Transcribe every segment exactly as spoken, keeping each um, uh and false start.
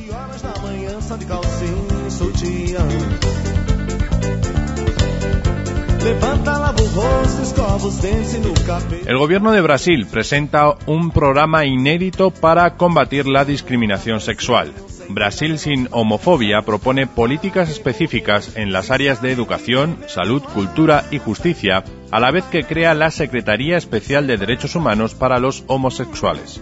El gobierno de Brasil presenta un programa inédito para combatir la discriminación sexual. Brasil sin homofobia propone políticas específicas en las áreas de educación, salud, cultura y justicia, a la vez que crea la Secretaría Especial de Derechos Humanos para los homosexuales.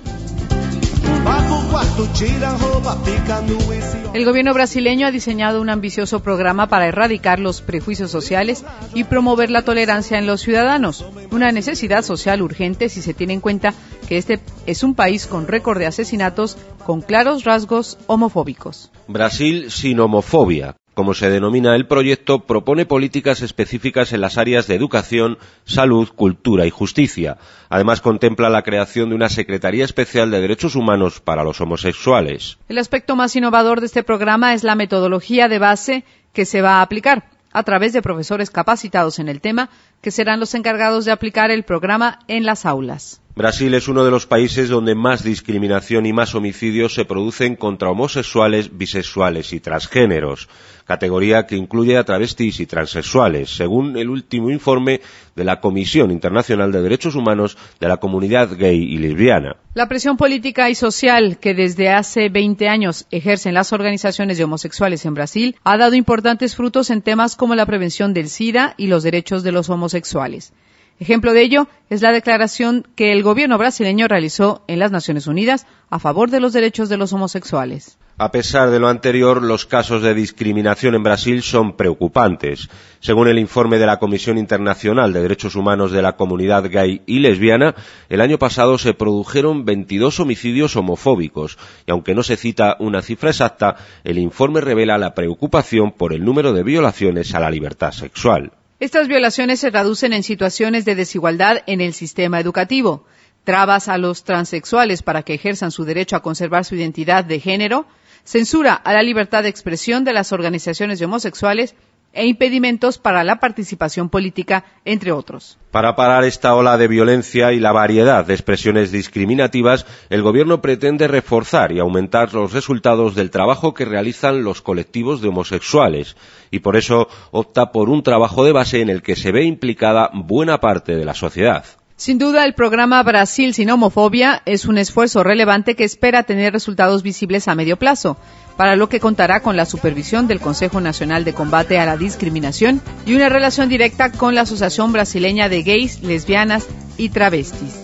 El gobierno brasileño ha diseñado un ambicioso programa para erradicar los prejuicios sociales y promover la tolerancia en los ciudadanos, una necesidad social urgente si se tiene en cuenta que este es un país con récord de asesinatos con claros rasgos homofóbicos. Brasil sin homofobia, como se denomina el proyecto, propone políticas específicas en las áreas de educación, salud, cultura y justicia. Además, contempla la creación de una Secretaría Especial de Derechos Humanos para los homosexuales. El aspecto más innovador de este programa es la metodología de base que se va a aplicar, a través de profesores capacitados en el tema, que serán los encargados de aplicar el programa en las aulas. Brasil es uno de los países donde más discriminación y más homicidios se producen contra homosexuales, bisexuales y transgéneros, categoría que incluye a travestis y transexuales, según el último informe de la Comisión Internacional de Derechos Humanos de la Comunidad Gay y Lesbiana. La presión política y social que desde hace veinte años ejercen las organizaciones de homosexuales en Brasil ha dado importantes frutos en temas como la prevención del SIDA y los derechos de los homosexuales. Ejemplo de ello es la declaración que el gobierno brasileño realizó en las Naciones Unidas a favor de los derechos de los homosexuales. A pesar de lo anterior, los casos de discriminación en Brasil son preocupantes. Según el informe de la Comisión Internacional de Derechos Humanos de la Comunidad Gay y Lesbiana, el año pasado se produjeron veintidós homicidios homofóbicos, y aunque no se cita una cifra exacta, el informe revela la preocupación por el número de violaciones a la libertad sexual. Estas violaciones se traducen en situaciones de desigualdad en el sistema educativo, trabas a los transexuales para que ejerzan su derecho a conservar su identidad de género, censura a la libertad de expresión de las organizaciones de homosexuales e impedimentos para la participación política, entre otros. Para parar esta ola de violencia y la variedad de expresiones discriminativas, el gobierno pretende reforzar y aumentar los resultados del trabajo que realizan los colectivos de homosexuales, y por eso opta por un trabajo de base en el que se ve implicada buena parte de la sociedad. Sin duda, el programa Brasil sin homofobia es un esfuerzo relevante que espera tener resultados visibles a medio plazo, para lo que contará con la supervisión del Consejo Nacional de Combate a la Discriminación y una relación directa con la Asociación Brasileña de Gays, Lesbianas y Travestis.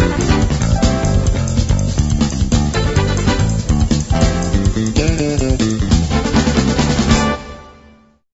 Thank you.